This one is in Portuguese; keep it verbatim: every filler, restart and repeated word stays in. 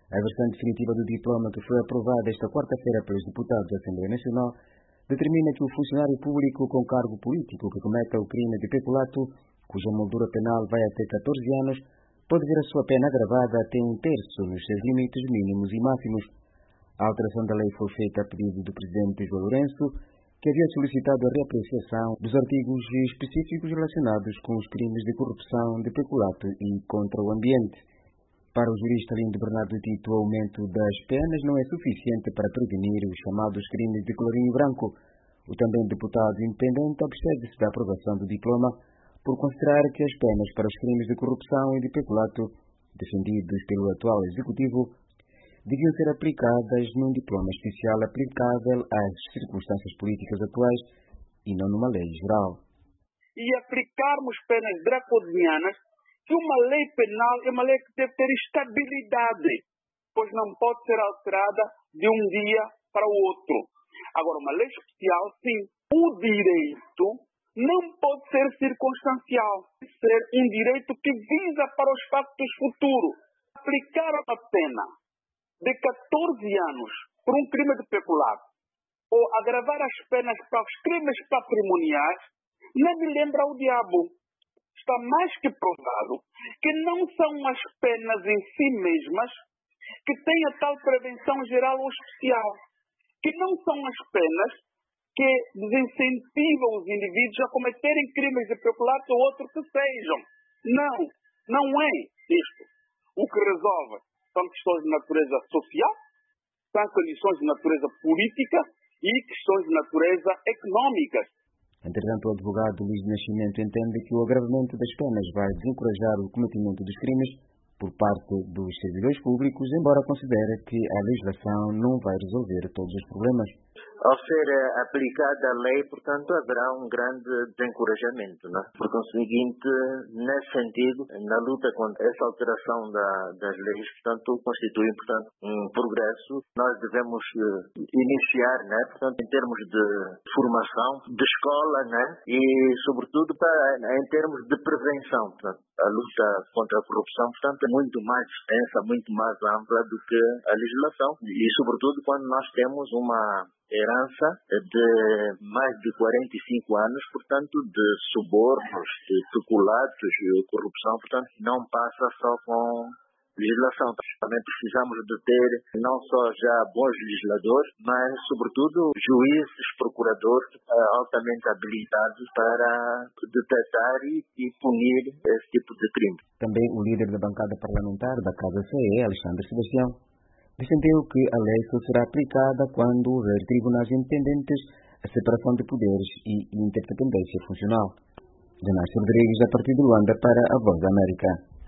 A versão definitiva do diploma que foi aprovada esta quarta-feira pelos deputados da Assembleia Nacional determina que o funcionário público com cargo político que cometa o crime de peculato, cuja moldura penal vai até catorze anos, pode ver a sua pena agravada até um terço nos seus limites mínimos e máximos. A alteração da lei foi feita a pedido do presidente João Lourenço, que havia solicitado a reapreciação dos artigos específicos relacionados com os crimes de corrupção, de peculato e contra o ambiente. Para o jurista Lindo Bernardo Tito, o aumento das penas não é suficiente para prevenir os chamados crimes de colorinho branco. O também deputado independente absteve-se da aprovação do diploma por considerar que as penas para os crimes de corrupção e de peculato, defendidos pelo atual Executivo, deviam ser aplicadas num diploma especial aplicável às circunstâncias políticas atuais e não numa lei geral. E aplicarmos penas draconianas, que uma lei penal é uma lei que deve ter estabilidade, pois não pode ser alterada de um dia para o outro. Agora, uma lei especial, sim, o direito não pode ser circunstancial, deve ser um direito que visa para os factos futuros. Aplicar a pena de catorze anos por um crime de peculato ou agravar as penas para os crimes patrimoniais não me lembra o diabo. Está mais que provado que não são as penas em si mesmas que têm a tal prevenção geral ou especial, que não são as penas que desincentivam os indivíduos a cometerem crimes de peculato ou outro que sejam. Não, não é isto. O que resolve são questões de natureza social, são condições de natureza política e questões de natureza económica. Entretanto, o advogado Luís Nascimento entende que o agravamento das penas vai desencorajar o cometimento dos crimes por parte dos servidores públicos, embora considere que a legislação não vai resolver todos os problemas. Ao ser aplicada a lei, portanto, haverá um grande desencorajamento, não é? Por conseguinte, nesse sentido, na luta contra essa alteração da, das leis, portanto, constitui, portanto, um progresso. Nós devemos uh, iniciar, né, portanto, em termos de formação, de escola, né, e, sobretudo, para, em termos de prevenção. Portanto, a luta contra a corrupção, portanto, é muito mais extensa, muito mais ampla do que a legislação. E, sobretudo, quando nós temos uma herança de mais de quarenta e cinco anos, portanto, de subornos, de peculatos e corrupção, portanto, não passa só com legislação. Também precisamos de ter não só já bons legisladores, mas, sobretudo, juízes, procuradores altamente habilitados para detectar e, e punir esse tipo de crime. Também o líder da bancada parlamentar da Casa C E, Alexandre Sebastião, defendeu que a lei só será aplicada quando houver tribunais independentes, a separação de poderes e interdependência funcional. Janás Rodrigues, a partir de Luanda, para a Voz da América.